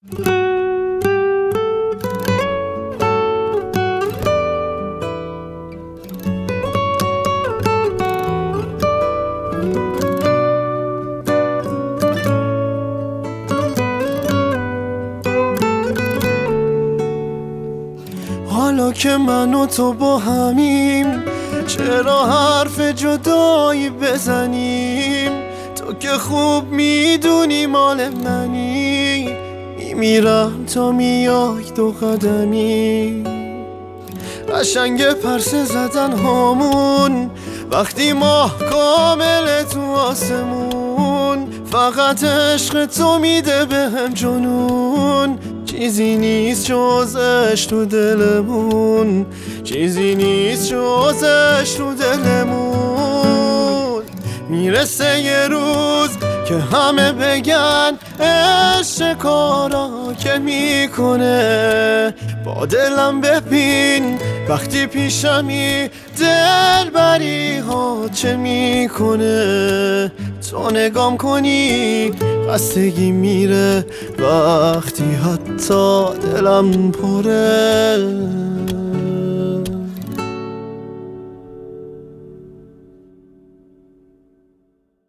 حالا که من و تو با همیم، چرا حرف جدایی بزنیم؟ تو که خوب میدونی مال منی، میمیرم تا میای دو قدمی. قشنگ پرسه زدن هامون وقتی ماه کامل تو آسمون، فقط عشق تو میده بهم جنون. چیزی نیست جزش تو دلمون، چیزی نیست جزش تو دلمون. میرسه یه روز که همه بگن عشق کارا که میکنه. با دلم ببین وقتی پیشمی دلبری ها چه میکنه. تو نگام کنی خستگی میره وقتی حتی دلم پره.